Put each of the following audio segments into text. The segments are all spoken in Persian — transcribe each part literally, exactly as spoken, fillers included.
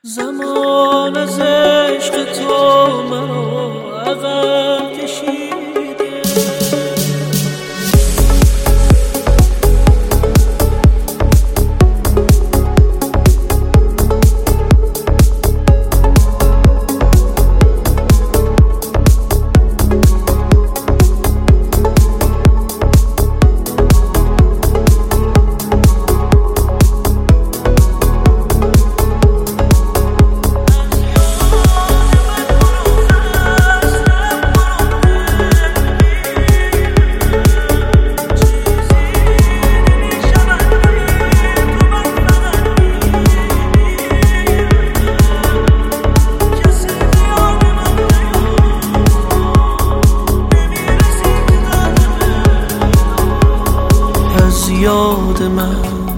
زمان از عشق تو مرا عقب کشیده، یاد من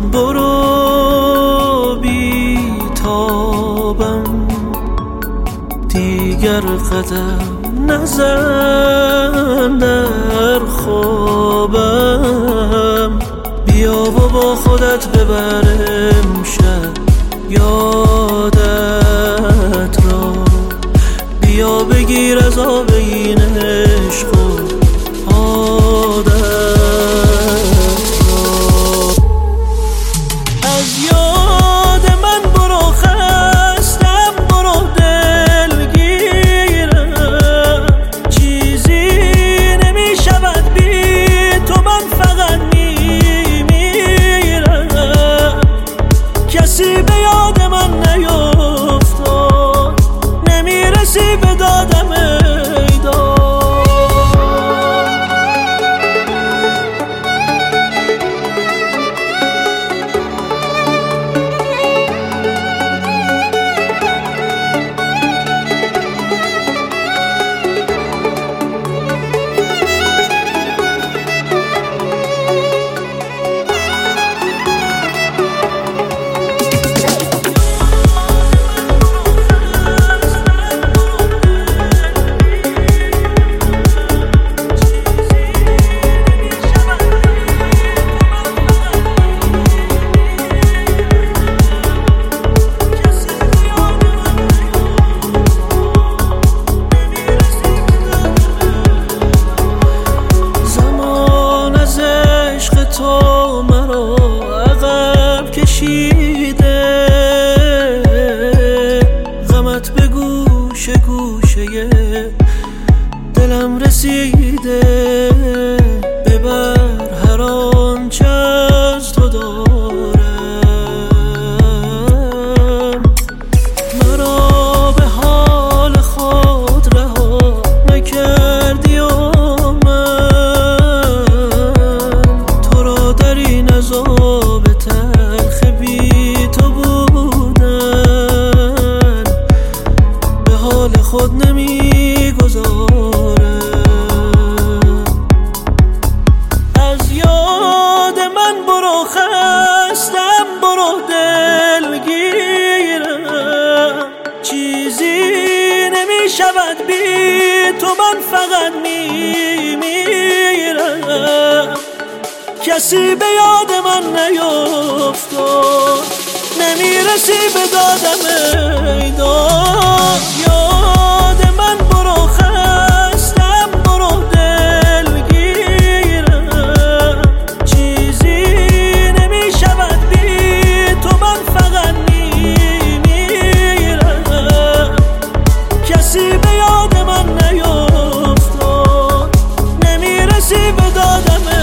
برو بی تابم، دیگر قدم نزن در خوابم. بیا و با خودت ببرم شب یادت را، بیا بگیر از آب این عشق و عادت. کسی به یاد من نیفتاد، نمیرسی به دادم ایداد. تو مرا عقب کشیده، غمت به گوشه گوشه دلم رسیده. ببر هر آنچه از تو دارم، مرا به حال خود رها نکردی و عذاب تلخ بی تو بودن به حال خود نمی گذارم. از یاد من برو خستم، برو دلگیرم، چیزی نمی شود بی تو، من فقط می میرم. کسی به یاد من نیفتاد، نمیرسی به دادم ایداد. یاد من برو خستم، برو دلگیرم، چیزی نمی شود بی تو، من فقط می میرم. کسی به یاد من نیفتاد، نمیرسی به دادم